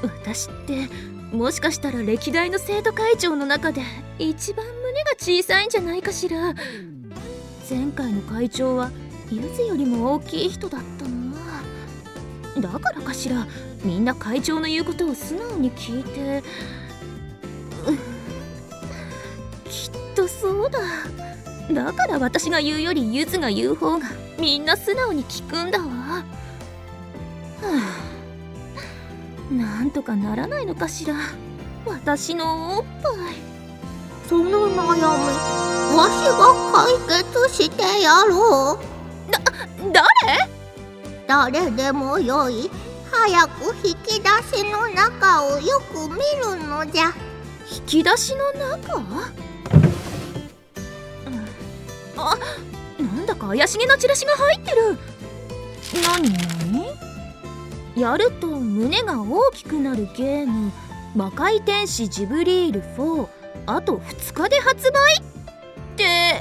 私ってもしかしたら歴代の生徒会長の中で一番胸が小さいんじゃないかしら。前回の会長はゆずよりも大きい人だったな。だからかしら、みんな会長の言うことを素直に聞いて。きっとそうだ。だから私が言うよりゆずが言う方がみんな素直に聞くんだわ。なんとかならないのかしら、私のおっぱい。 その悩み、わしが解決してやろう。誰でもよい。早く引き出しの中をよく見るのじゃ。 引き出しの中？なんだか怪しげなチラシが入ってる。何？やると胸が大きくなるゲーム、魔界天使ジブリール4、あと2日で発売って。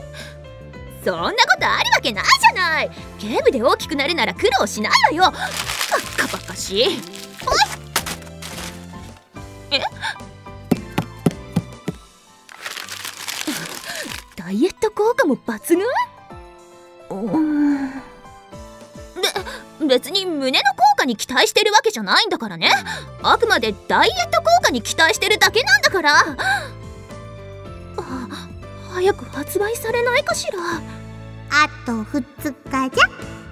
そんなことあるわけないじゃない。ゲームで大きくなるなら苦労しないわよ。バカバカしい。ダイエット効果も抜群？別に胸の効果に期待してるわけじゃないんだからね。あくまでダイエット効果に期待してるだけなんだから。早く発売されないかしら。 あと2日じゃ。